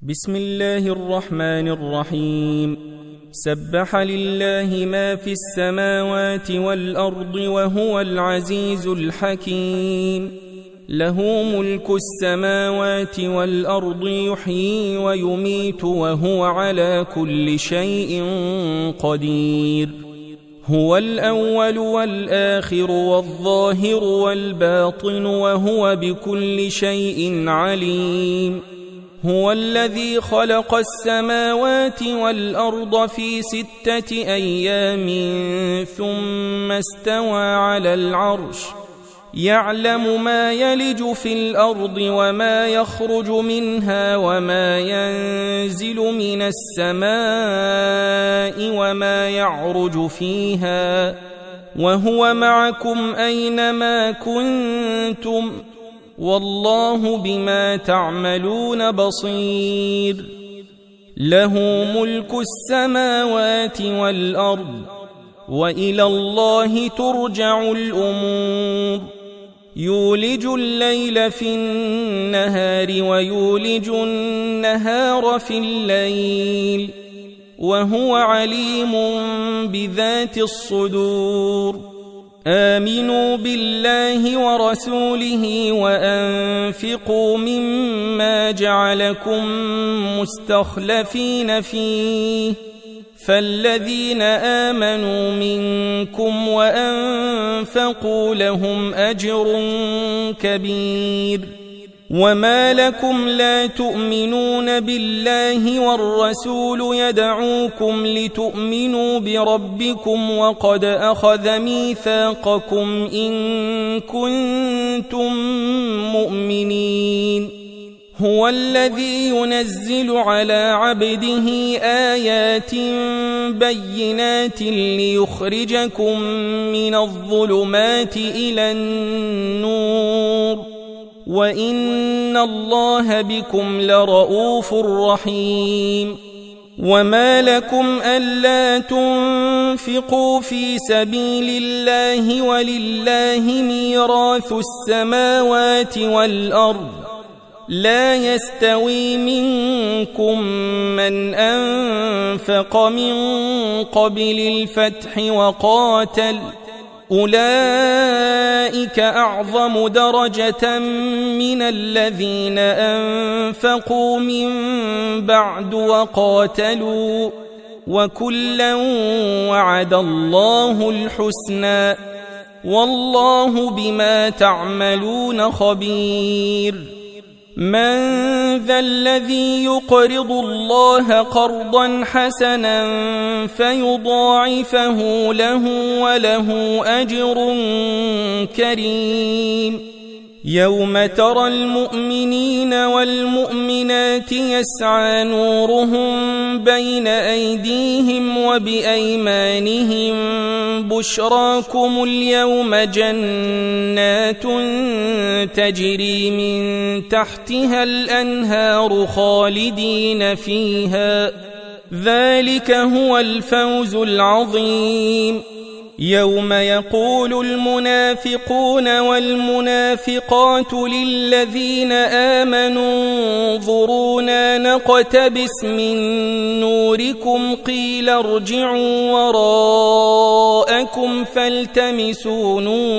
بسم الله الرحمن الرحيم. سبح لله ما في السماوات والأرض وهو العزيز الحكيم. له ملك السماوات والأرض، يحيي ويميت وهو على كل شيء قدير. هو الأول والآخر والظاهر والباطن وهو بكل شيء عليم. هو الذي خلق السماوات والأرض في 6 أيام ثم استوى على العرش، يعلم ما يلج في الأرض وما يخرج منها وما ينزل من السماء وما يعرج فيها، وهو معكم أينما كنتم، والله بما تعملون بصير. له ملك السماوات والأرض، وإلى الله ترجع الأمور. يولج الليل في النهار ويولج النهار في الليل، وهو عليم بذات الصدور. آمنوا بالله ورسوله وأنفقوا مما جعلكم مستخلفين فيه، فالذين آمنوا منكم وأنفقوا لهم أجر كبير. وما لكم لا تؤمنون بالله والرسول يدعوكم لتؤمنوا بربكم وقد أخذ ميثاقكم إن كنتم مؤمنين. هو الذي ينزل على عبده آيات بينات ليخرجكم من الظلمات إلى النور، وإن الله بكم لرؤوف رحيم. وما لكم ألا تنفقوا في سبيل الله ولله ميراث السماوات والأرض، لا يستوي منكم من أنفق من قبل الفتح وقاتل، أولئك أعظم درجة من الذين أنفقوا من بعد وقاتلوا، وكلا وعد الله الحسنى، والله بما تعملون خبير. من ذا الذي يقرض الله قرضا حسنا فيضاعفه له وله أجر كريم؟ يوم ترى المؤمنين والمؤمنات يسعى نورهم بين أيديهم وبأيمانهم، بشراكم اليوم جنات تجري من تحتها الأنهار خالدين فيها، ذلك هو الفوز العظيم. يوم يقول المنافقون والمنافقات للذين آمنوا انظرونا نقتبس من نوركم قيل ارجعوا وراءكم فالتمسوا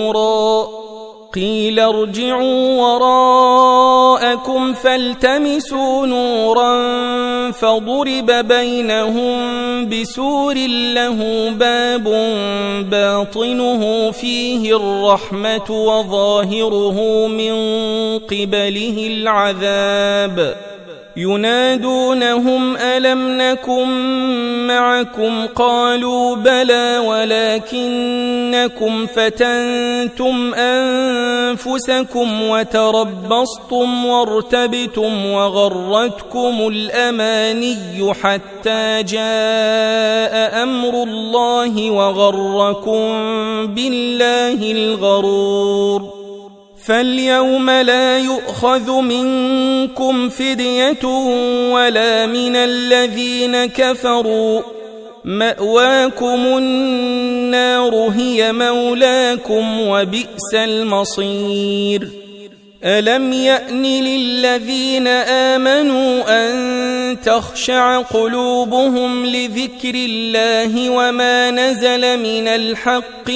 نورا فضرب بينهم بسور له باب باطنه فيه الرحمة وظاهره من قبله العذاب. ينادونهم ألم نكن معكم؟ قالوا بلى ولكنكم فتنتم أنفسكم وتربصتم وارتبتم وغرتكم الأماني حتى جاء أمر الله وغركم بالله الغرور. فاليوم لا يؤخذ منكم فدية ولا من الذين كفروا، مأواكم النار هي مولاكم وبئس المصير. ألم يأن للذين آمنوا أن تخشع قلوبهم لذكر الله وما نزل من الحق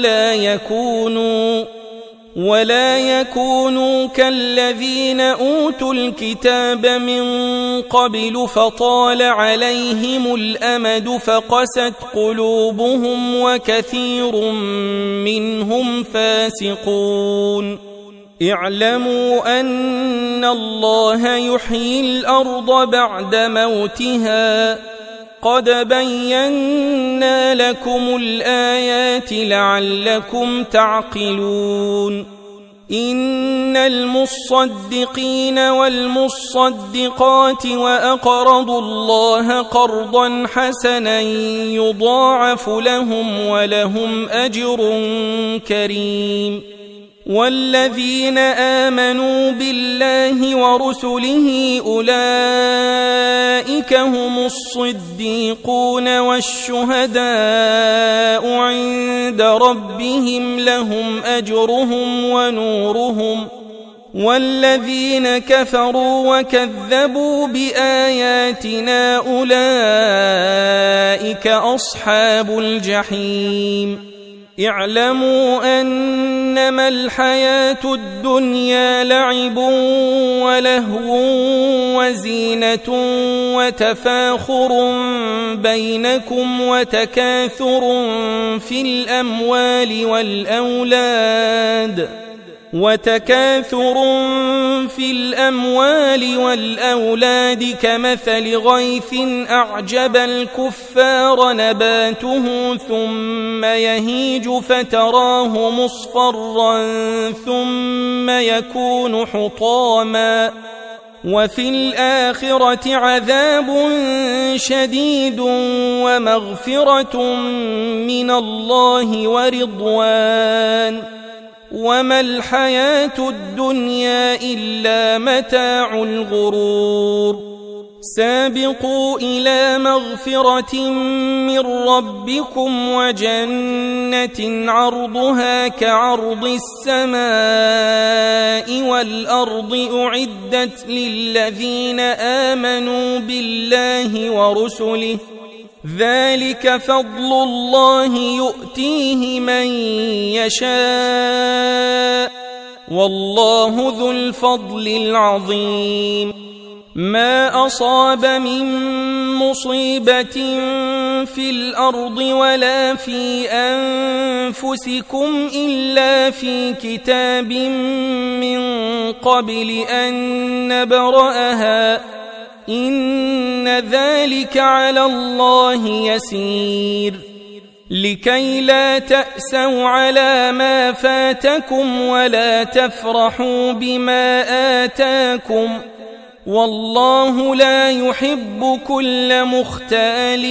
ولا يكونوا كالذين أوتوا الكتاب من قبل فطال عليهم الأمد فقست قلوبهم وكثير منهم فاسقون. اعلموا أن الله يحيي الأرض بعد موتها قد بينا لكم الآيات لعلكم تعقلون. إن المصدقين والمصدقات وأقرضوا الله قرضا حسنا يضاعف لهم ولهم أجر كريم. والذين آمنوا بالله ورسله أولئك هم الصديقون والشهداء عند ربهم لهم أجرهم ونورهم. والذين كفروا وكذبوا بآياتنا أولئك أصحاب الجحيم. اعلموا أنما الحياة الدنيا لعب ولهو وزينة وتفاخر بينكم وتكاثر في الأموال والأولاد كمثل غيث أعجب الكفار نباته ثم يهيج فتراه مصفرا ثم يكون حطاما وفي الآخرة عذاب شديد ومغفرة من الله ورضوان وما الحياة الدنيا إلا متاع الغرور. سابقوا إلى مغفرة من ربكم وجنة عرضها كعرض السماء والأرض أعدت للذين آمنوا بالله ورسله ذلك فضل الله يؤتيه من يشاء والله ذو الفضل العظيم. ما أصاب من مصيبة في الأرض ولا في أنفسكم إلا في كتاب من قبل أن نبرأها إن ذلك على الله يسير. لكي لا تأسوا على ما فاتكم ولا تفرحوا بما آتاكم والله لا يحب كل مختال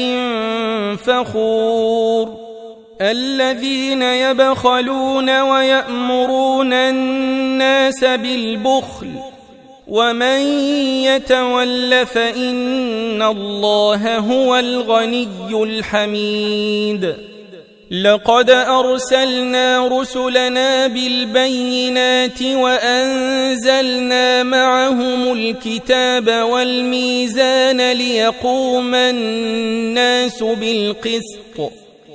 فخور. الذين يبخلون ويأمرون الناس بالبخل ومن يتول فإن الله هو الغني الحميد. لقد أرسلنا رسلنا بالبينات وأنزلنا معهم الكتاب والميزان ليقوم الناس بالقسط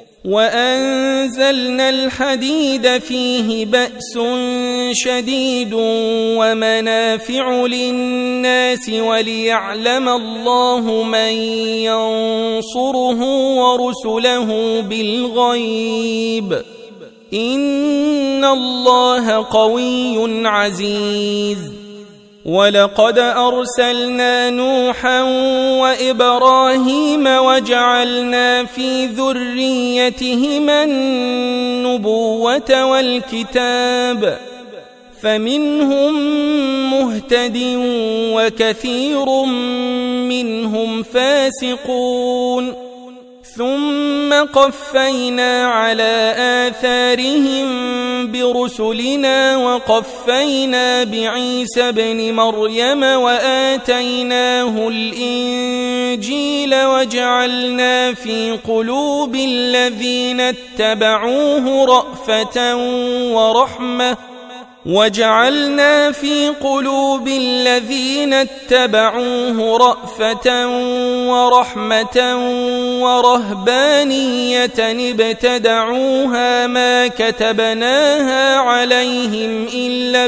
وأنزلنا الحديد فيه بأس شديد ومنافع للناس وليعلم الله من ينصره ورسله بالغيب إن الله قوي عزيز. ولقد أرسلنا نوحا وإبراهيم وجعلنا في ذريتهما النبوة والكتاب فمنهم مهتد وكثير منهم فاسقون. ثم قفينا على آثارهم برسلنا وقفينا بعيسى ابن مريم وآتيناه الإنجيل وجعلنا في قلوب الذين اتبعوه رأفة وجعلنا في قلوب الذين اتبعوه رأفة ورحمة ورهبانية ابتدعوها ما كتبناها عليهم إلا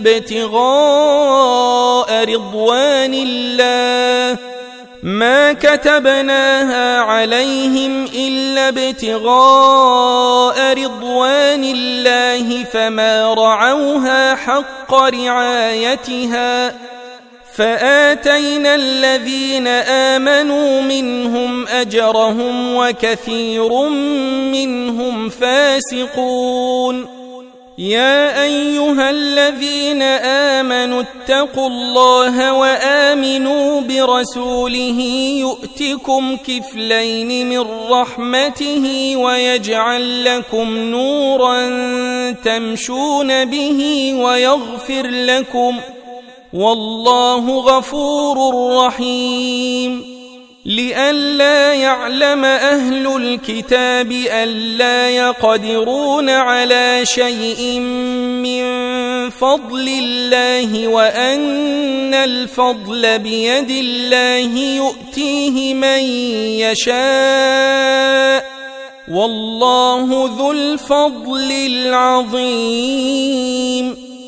ابتغاء رضوان الله فما رعوها حق رعايتها فآتينا الذين آمنوا منهم أجرهم وكثير منهم فاسقون. يا أيها الذين آمنوا اتقوا الله وآمنوا برسوله يؤتكم كفلين من رحمته ويجعل لكم نورا تمشون به ويغفر لكم والله غفور رحيم. لئلا يعلم أهل الكتاب ألا يقدرون على شيء من فضل الله وأن الفضل بيد الله يؤتيه من يشاء والله ذو الفضل العظيم.